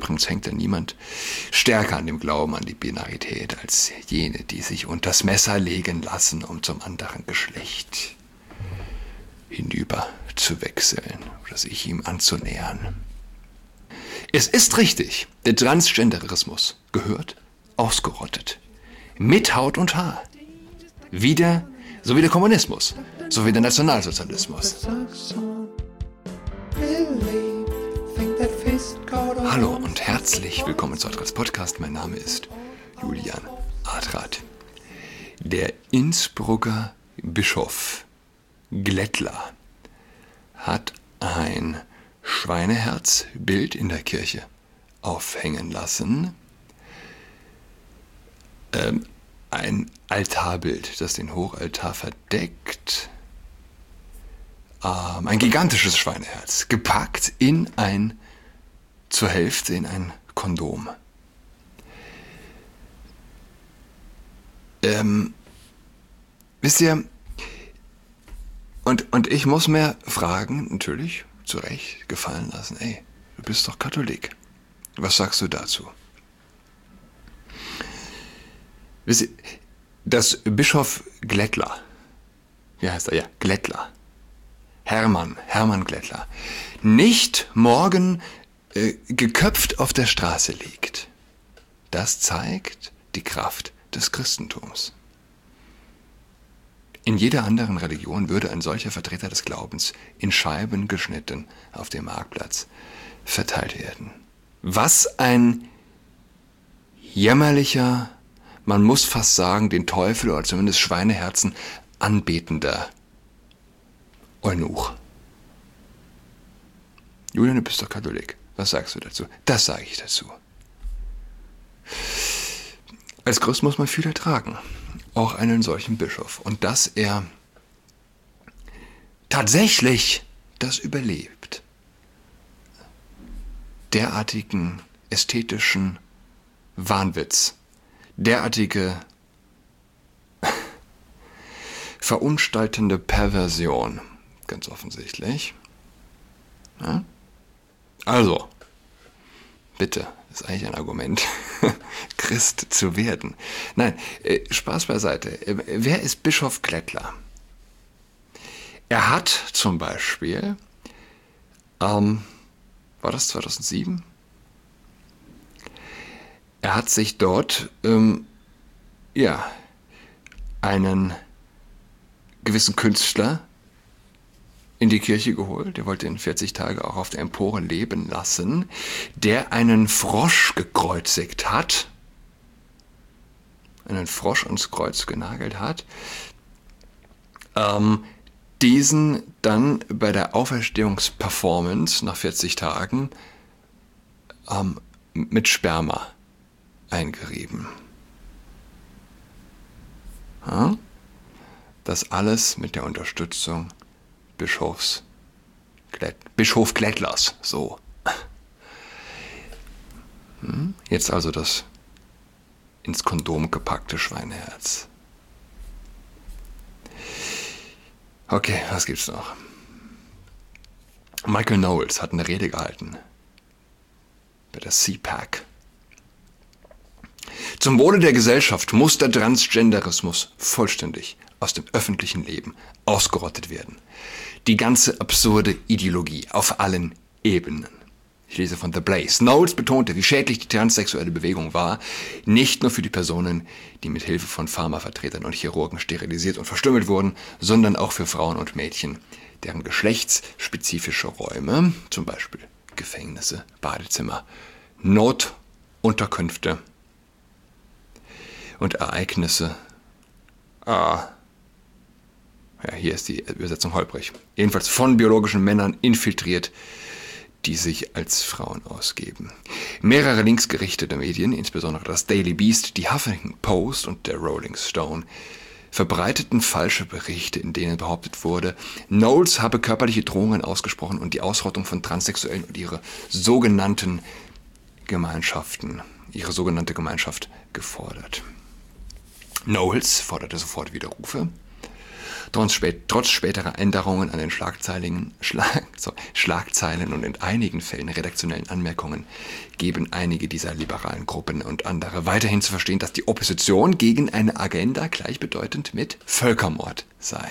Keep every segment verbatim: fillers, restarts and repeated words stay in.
Übrigens hängt ja niemand stärker an dem Glauben an die Binarität als jene, die sich unters Messer legen lassen, um zum anderen Geschlecht hinüber zu wechseln oder sich ihm anzunähern. Es ist richtig, der Transgenderismus gehört ausgerottet. Mit Haut und Haar. Wieder, so wie der Kommunismus, so wie der Nationalsozialismus. Hallo und herzlich willkommen zu Adrats Podcast. Mein Name ist Julian Adrat. Der Innsbrucker Bischof Glättler hat ein Schweineherzbild in der Kirche aufhängen lassen. Ähm, ein Altarbild, das den Hochaltar verdeckt. Ähm, ein gigantisches Schweineherz, gepackt in ein, zur Hälfte in ein Kondom. Ähm, wisst ihr, und, und ich muss mir fragen, natürlich, zu Recht gefallen lassen, ey, du bist doch Katholik. Was sagst du dazu? Wisst ihr, dass Bischof Glättler, wie heißt er, ja, Glättler, Hermann, Hermann Glättler, nicht morgen äh, geköpft auf der Straße liegt, das zeigt die Kraft des Christentums. In jeder anderen Religion würde ein solcher Vertreter des Glaubens in Scheiben geschnitten auf dem Marktplatz verteilt werden. Was ein jämmerlicher, man muss fast sagen, den Teufel oder zumindest Schweineherzen anbetender Eunuch. Julian, du bist doch Katholik. Was sagst du dazu? Das sage ich dazu. Als Christ muss man viel ertragen. Auch einen solchen Bischof. Und dass er tatsächlich das überlebt. Derartigen ästhetischen Wahnwitz. Derartige verunstaltende Perversion. Ganz offensichtlich. Ja? Also, bitte, das ist eigentlich ein Argument, Christ zu werden. Nein, äh, Spaß beiseite. Äh, wer ist Bischof Glättler? Er hat zum Beispiel, ähm, war das zweitausendsieben? Er hat sich dort, ähm, ja, einen gewissen Künstler in die Kirche geholt. Der wollte ihn vierzig Tage auch auf der Empore leben lassen, der einen Frosch gekreuzigt hat, einen Frosch ans Kreuz genagelt hat, ähm, diesen dann bei der Auferstehungsperformance nach vierzig Tagen ähm, mit Sperma eingerieben. Ja? Das alles mit der Unterstützung Bischofs Glätt, Bischof Glättlers, so. Hm? Jetzt also das ins Kondom gepackte Schweineherz. Okay, was gibt's noch? Michael Knowles hat eine Rede gehalten bei der C PAC. Zum Wohle der Gesellschaft muss der Transgenderismus vollständig aus dem öffentlichen Leben ausgerottet werden. Die ganze absurde Ideologie auf allen Ebenen. Ich lese von The Blaze. Knowles betonte, wie schädlich die transsexuelle Bewegung war, nicht nur für die Personen, die mit Hilfe von Pharmavertretern und Chirurgen sterilisiert und verstümmelt wurden, sondern auch für Frauen und Mädchen, deren geschlechtsspezifische Räume, zum Beispiel Gefängnisse, Badezimmer, Notunterkünfte und Ereignisse, ah, ja, hier ist die Übersetzung holprig, jedenfalls von biologischen Männern infiltriert, die sich als Frauen ausgeben. Mehrere linksgerichtete Medien, insbesondere das Daily Beast, die Huffington Post und der Rolling Stone, verbreiteten falsche Berichte, in denen behauptet wurde, Knowles habe körperliche Drohungen ausgesprochen und die Ausrottung von Transsexuellen und ihre sogenannten Gemeinschaften, ihre sogenannte Gemeinschaft gefordert. Knowles forderte sofort Widerrufe. Trotz, spät, trotz späterer Änderungen an den Schlagzeilen, Schlag, sorry, Schlagzeilen und in einigen Fällen redaktionellen Anmerkungen geben einige dieser liberalen Gruppen und andere weiterhin zu verstehen, dass die Opposition gegen eine Agenda gleichbedeutend mit Völkermord sei.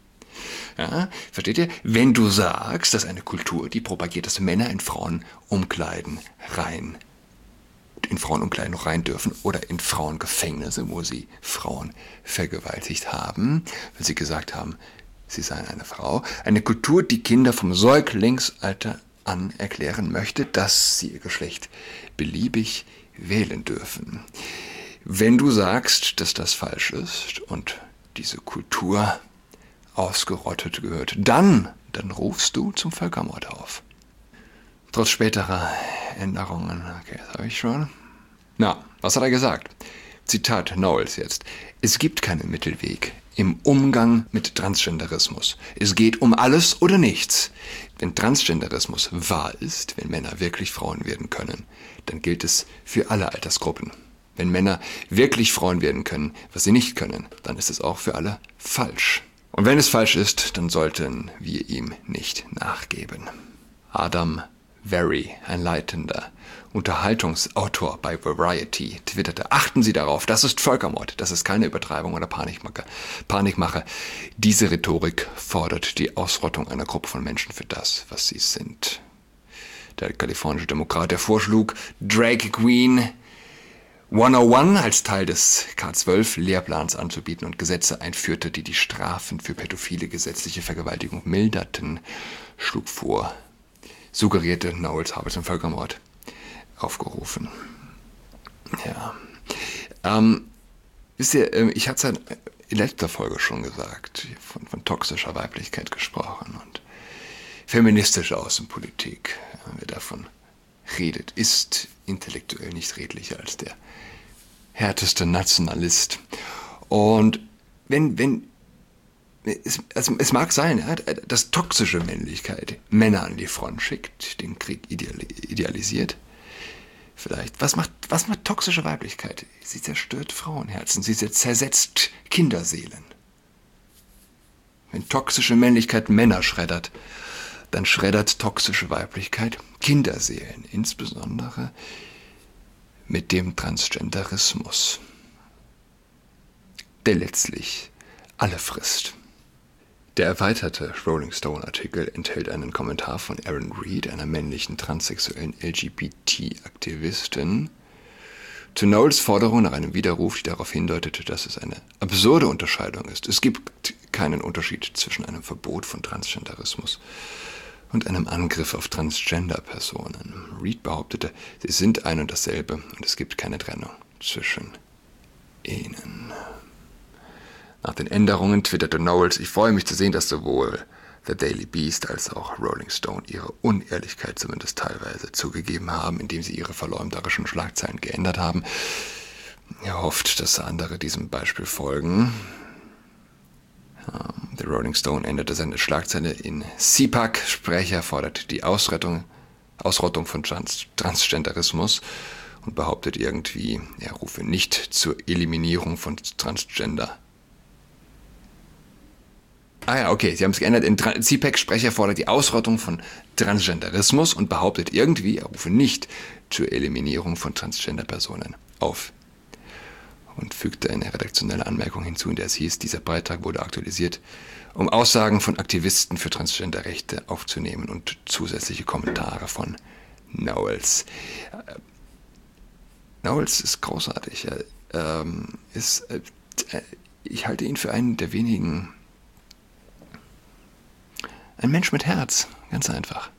Ja, versteht ihr? Wenn du sagst, dass eine Kultur, die propagiert, dass Männer in Frauenumkleiden rein, in Frauenumkleiden noch rein dürfen oder in Frauengefängnisse, wo sie Frauen vergewaltigt haben, weil sie gesagt haben, sie seien eine Frau. Eine Kultur, die Kinder vom Säuglingsalter an erklären möchte, dass sie ihr Geschlecht beliebig wählen dürfen. Wenn du sagst, dass das falsch ist und diese Kultur ausgerottet gehört, dann, dann rufst du zum Völkermord auf. Trotz späterer Änderungen, okay, das habe ich schon. Na, was hat er gesagt? Zitat Knowles jetzt. Es gibt keinen Mittelweg im Umgang mit Transgenderismus. Es geht um alles oder nichts. Wenn Transgenderismus wahr ist, wenn Männer wirklich Frauen werden können, dann gilt es für alle Altersgruppen. Wenn Männer wirklich Frauen werden können, was sie nicht können, dann ist es auch für alle falsch. Und wenn es falsch ist, dann sollten wir ihm nicht nachgeben. Adam Very, ein leitender Unterhaltungsautor bei Variety, twitterte: Achten Sie darauf, das ist Völkermord, das ist keine Übertreibung oder Panikmache. Panikmache. Diese Rhetorik fordert die Ausrottung einer Gruppe von Menschen für das, was sie sind. Der kalifornische Demokrat, der vorschlug, Drag Queen hunderteins als Teil des K zwölf Lehrplans anzubieten und Gesetze einführte, die die Strafen für pädophile gesetzliche Vergewaltigung milderten, schlug vor, suggerierte Knowles habe zum Völkermord aufgerufen. Ja. Ähm, wisst ihr, ich hatte es in letzter Folge schon gesagt, von, von toxischer Weiblichkeit gesprochen und feministische Außenpolitik, wer davon redet, ist intellektuell nicht redlicher als der härteste Nationalist. Und wenn, wenn, es, also es mag sein, ja, dass toxische Männlichkeit Männer an die Front schickt, den Krieg idealisiert. Vielleicht. Was macht, was macht toxische Weiblichkeit? Sie zerstört Frauenherzen, sie zersetzt Kinderseelen. Wenn toxische Männlichkeit Männer schreddert, dann schreddert toxische Weiblichkeit Kinderseelen, insbesondere mit dem Transgenderismus, der letztlich alle frisst. Der erweiterte Rolling Stone-Artikel enthält einen Kommentar von Erin Reed, einer männlichen transsexuellen L G B T-Aktivistin, zu Knowles Forderung nach einem Widerruf, die darauf hindeutete, dass es eine absurde Unterscheidung ist. Es gibt keinen Unterschied zwischen einem Verbot von Transgenderismus und einem Angriff auf Transgender-Personen. Reed behauptete, sie sind ein und dasselbe und es gibt keine Trennung zwischen ihnen. Nach den Änderungen twitterte Knowles: Ich freue mich zu sehen, dass sowohl The Daily Beast als auch Rolling Stone ihre Unehrlichkeit zumindest teilweise zugegeben haben, indem sie ihre verleumderischen Schlagzeilen geändert haben. Er hofft, dass andere diesem Beispiel folgen. The Rolling Stone änderte seine Schlagzeile in C PAC. Sprecher fordert die Ausrettung, Ausrottung von Trans- Transgenderismus und behauptet irgendwie, er rufe nicht zur Eliminierung von Transgender. Ah ja, okay, sie haben es geändert in Tra- C PAC. Sprecher fordert die Ausrottung von Transgenderismus und behauptet irgendwie, er rufe nicht zur Eliminierung von Transgender-Personen auf. Und fügte eine redaktionelle Anmerkung hinzu, in der es hieß, dieser Beitrag wurde aktualisiert, um Aussagen von Aktivisten für Transgenderrechte aufzunehmen und zusätzliche Kommentare von Knowles. Äh, Knowles ist großartig. Er, ähm, ist, äh, ich halte ihn für einen der wenigen, ein Mensch mit Herz, ganz einfach.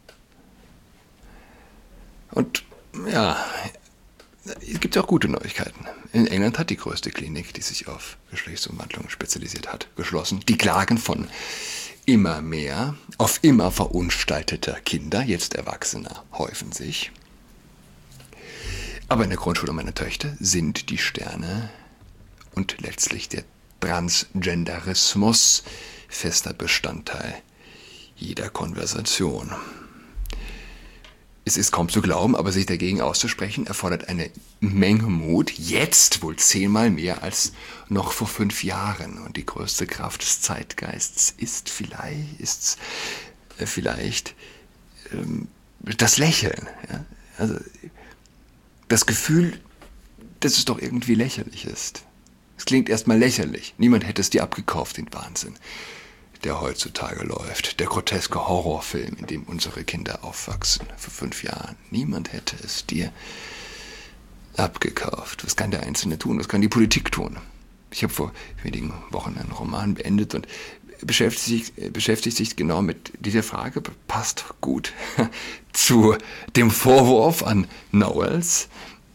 Und ja, es gibt auch gute Neuigkeiten. In England hat die größte Klinik, die sich auf Geschlechtsumwandlungen spezialisiert hat, geschlossen. Die Klagen von immer mehr auf immer verunstalteter Kinder, jetzt Erwachsener, häufen sich. Aber in der Grundschule meiner Töchter sind die Sterne und letztlich der Transgenderismus fester Bestandteil jeder Konversation. Es ist kaum zu glauben, aber sich dagegen auszusprechen, erfordert eine Menge Mut, jetzt wohl zehnmal mehr als noch vor fünf Jahren. Und die größte Kraft des Zeitgeists ist vielleicht, ist, äh, vielleicht ähm, das Lächeln. Ja? Also das Gefühl, dass es doch irgendwie lächerlich ist. Es klingt erstmal lächerlich. Niemand hätte es dir abgekauft, den Wahnsinn, der heutzutage läuft. Der groteske Horrorfilm, in dem unsere Kinder aufwachsen, vor fünf Jahren. Niemand hätte es dir abgekauft. Was kann der Einzelne tun? Was kann die Politik tun? Ich habe vor wenigen Wochen einen Roman beendet und beschäftigt sich, beschäftigt sich genau mit dieser Frage, passt gut zu dem Vorwurf an Knowles.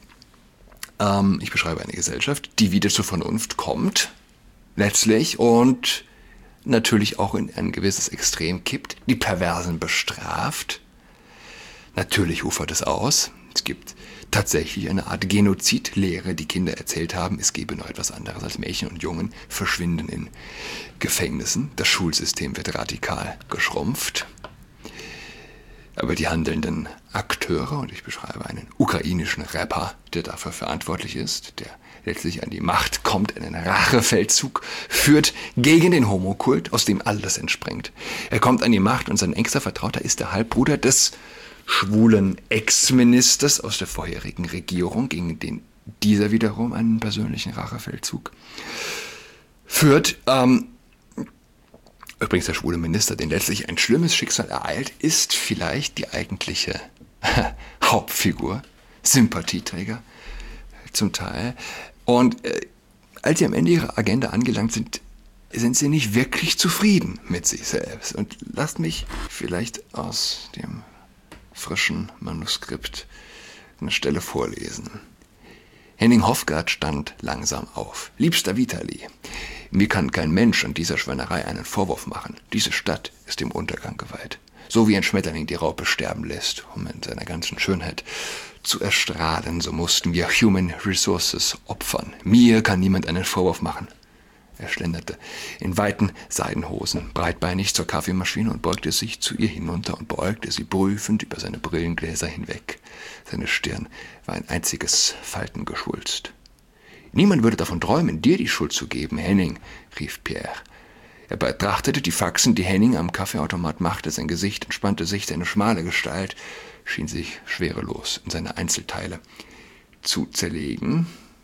Ähm, ich beschreibe eine Gesellschaft, die wieder zur Vernunft kommt, letztlich, und natürlich auch in ein gewisses Extrem kippt, die Perversen bestraft. Natürlich ufert es aus. Es gibt tatsächlich eine Art Genozidlehre, die Kinder erzählt haben, es gebe noch etwas anderes als Mädchen und Jungen verschwinden in Gefängnissen. Das Schulsystem wird radikal geschrumpft. Aber die handelnden Akteure, und ich beschreibe einen ukrainischen Rapper, der dafür verantwortlich ist, der letztlich an die Macht kommt, einen Rachefeldzug führt gegen den Homokult, aus dem alles entspringt. Er kommt an die Macht und sein engster Vertrauter ist der Halbbruder des schwulen Ex-Ministers aus der vorherigen Regierung, gegen den dieser wiederum einen persönlichen Rachefeldzug führt. Ähm, übrigens der schwule Minister, den letztlich ein schlimmes Schicksal ereilt, ist vielleicht die eigentliche Hauptfigur, Sympathieträger zum Teil. Und äh, als sie am Ende ihrer Agenda angelangt sind, sind sie nicht wirklich zufrieden mit sich selbst. Und lasst mich vielleicht aus dem frischen Manuskript eine Stelle vorlesen. Henning Hofgaard stand langsam auf. Liebster Vitali, mir kann kein Mensch an dieser Schweinerei einen Vorwurf machen. Diese Stadt ist dem Untergang geweiht. So wie ein Schmetterling die Raupe sterben lässt, um in seiner ganzen Schönheit zu erstrahlen, so mussten wir Human Resources opfern. Mir kann niemand einen Vorwurf machen. Er schlenderte in weiten Seidenhosen, breitbeinig zur Kaffeemaschine und beugte sich zu ihr hinunter und beäugte sie prüfend über seine Brillengläser hinweg. Seine Stirn war ein einziges Faltengeschwulst. Niemand würde davon träumen, dir die Schuld zu geben, Henning, rief Pierre. Er betrachtete die Faxen, die Henning am Kaffeeautomat machte. Sein Gesicht entspannte sich, seine schmale Gestalt schien sich schwerelos in seine Einzelteile zu zerlegen.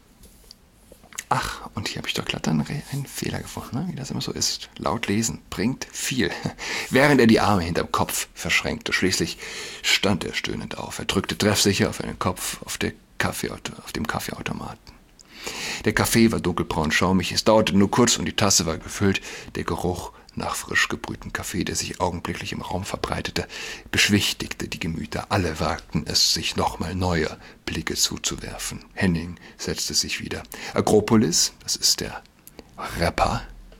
Ach, und hier habe ich doch glatt einen, einen Fehler gefunden, ne? Wie das immer so ist. Laut lesen bringt viel. Während er die Arme hinterm Kopf verschränkte. Schließlich stand er stöhnend auf. Er drückte treffsicher auf einen Kopf auf, der Kaffeeauto, auf dem Kaffeeautomaten. Der Kaffee war dunkelbraun schaumig, es dauerte nur kurz und die Tasse war gefüllt. Der Geruch nach frisch gebrühtem Kaffee, der sich augenblicklich im Raum verbreitete, beschwichtigte die Gemüter. Alle wagten es, sich nochmal neue Blicke zuzuwerfen. Henning setzte sich wieder. Agropolis, das ist der Rapper,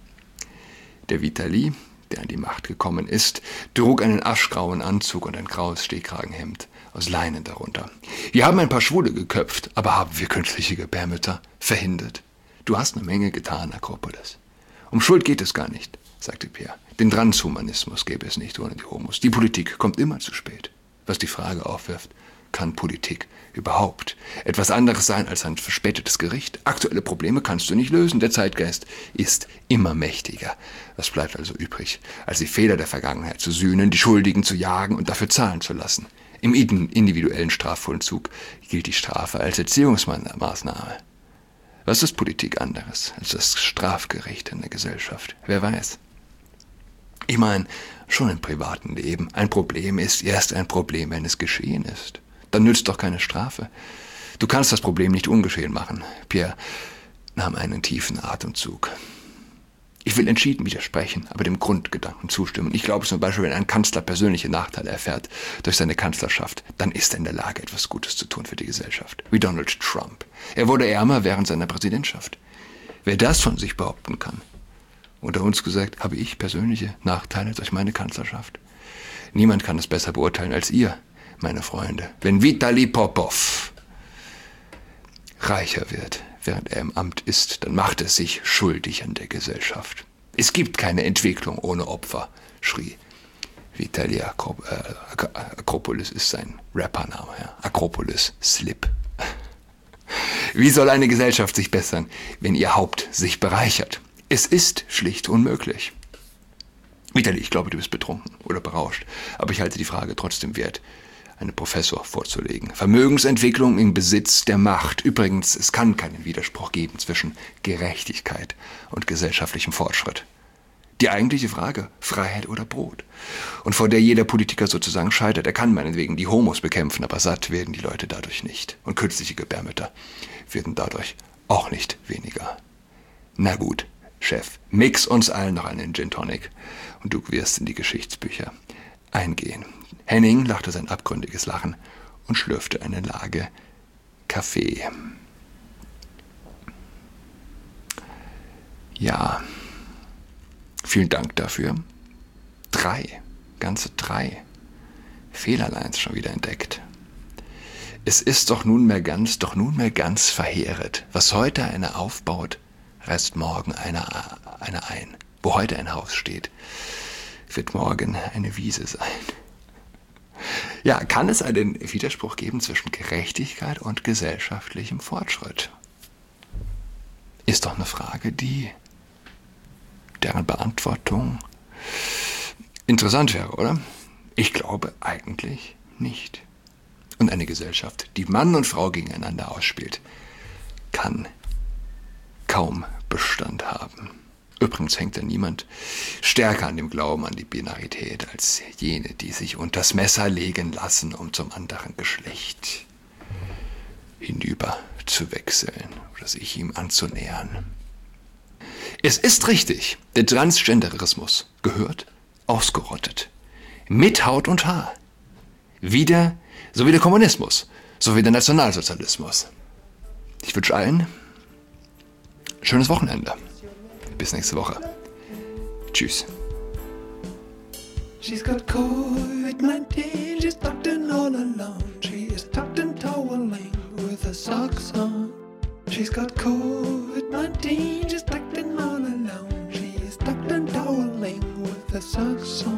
der Vitali, der an die Macht gekommen ist, trug einen aschgrauen Anzug und ein graues Stehkragenhemd aus Leinen darunter. Wir haben ein paar Schwule geköpft, aber haben wir künstliche Gebärmütter verhindert. Du hast eine Menge getan, Akropolis. Um Schuld geht es gar nicht, sagte Pierre. Den Transhumanismus gäbe es nicht ohne die Homos. Die Politik kommt immer zu spät. Was die Frage aufwirft, kann Politik überhaupt etwas anderes sein als ein verspätetes Gericht? Aktuelle Probleme kannst du nicht lösen. Der Zeitgeist ist immer mächtiger. Was bleibt also übrig, als die Fehler der Vergangenheit zu sühnen, die Schuldigen zu jagen und dafür zahlen zu lassen? Im individuellen Strafvollzug gilt die Strafe als Erziehungsmaßnahme. Was ist Politik anderes als das Strafgericht in der Gesellschaft? Wer weiß? Ich meine, schon im privaten Leben. Ein Problem ist erst ein Problem, wenn es geschehen ist. Dann nützt doch keine Strafe. Du kannst das Problem nicht ungeschehen machen. Pierre nahm einen tiefen Atemzug. Ich will entschieden widersprechen, aber dem Grundgedanken zustimmen. Ich glaube zum Beispiel, wenn ein Kanzler persönliche Nachteile erfährt durch seine Kanzlerschaft, dann ist er in der Lage, etwas Gutes zu tun für die Gesellschaft. Wie Donald Trump. Er wurde ärmer während seiner Präsidentschaft. Wer das von sich behaupten kann, unter uns gesagt, habe ich persönliche Nachteile durch meine Kanzlerschaft. Niemand kann es besser beurteilen als ihr, meine Freunde. Wenn Vitali Popov reicher wird, während er im Amt ist, dann macht er sich schuldig an der Gesellschaft. Es gibt keine Entwicklung ohne Opfer, schrie Vitali Akrop äh, Akropolis ist sein Rappername. Ja. Akropolis, Slip. Wie soll eine Gesellschaft sich bessern, wenn ihr Haupt sich bereichert? Es ist schlicht unmöglich. Vitali, ich glaube, du bist betrunken oder berauscht, aber ich halte die Frage trotzdem wert, einen Professor vorzulegen. Vermögensentwicklung im Besitz der Macht. Übrigens, es kann keinen Widerspruch geben zwischen Gerechtigkeit und gesellschaftlichem Fortschritt. Die eigentliche Frage, Freiheit oder Brot. Und vor der jeder Politiker sozusagen scheitert. Er kann meinetwegen die Homos bekämpfen, aber satt werden die Leute dadurch nicht. Und künstliche Gebärmütter werden dadurch auch nicht weniger. Na gut, Chef, mix uns allen noch einen Gin Tonic und du wirst in die Geschichtsbücher eingehen. Henning lachte sein abgründiges Lachen und schlürfte eine Lage Kaffee. Ja, vielen Dank dafür. Drei, ganze drei Fehlerlines schon wieder entdeckt. Es ist doch nunmehr ganz, doch nunmehr ganz verheeret. Was heute einer aufbaut, reißt morgen einer, einer ein. Wo heute ein Haus steht, wird morgen eine Wiese sein. Ja, kann es einen Widerspruch geben zwischen Gerechtigkeit und gesellschaftlichem Fortschritt? Ist doch eine Frage, die deren Beantwortung interessant wäre, oder? Ich glaube eigentlich nicht. Und eine Gesellschaft, die Mann und Frau gegeneinander ausspielt, kann kaum Bestand haben. Übrigens hängt da niemand stärker an dem Glauben an die Binarität als jene, die sich unters Messer legen lassen, um zum anderen Geschlecht hinüber zu wechseln oder sich ihm anzunähern. Es ist richtig, der Transgenderismus gehört ausgerottet. Mit Haut und Haar. Wieder, so wie der Kommunismus, so wie der Nationalsozialismus. Ich wünsche allen schönes Wochenende. Bis nächste Woche. Tschüss. She's got COVID nineteen, she's tucked in all alone. She is tucked in toweling with her socks on. She's got COVID nineteen, she's tucked in all alone. She is tucked in toweling with her socks on.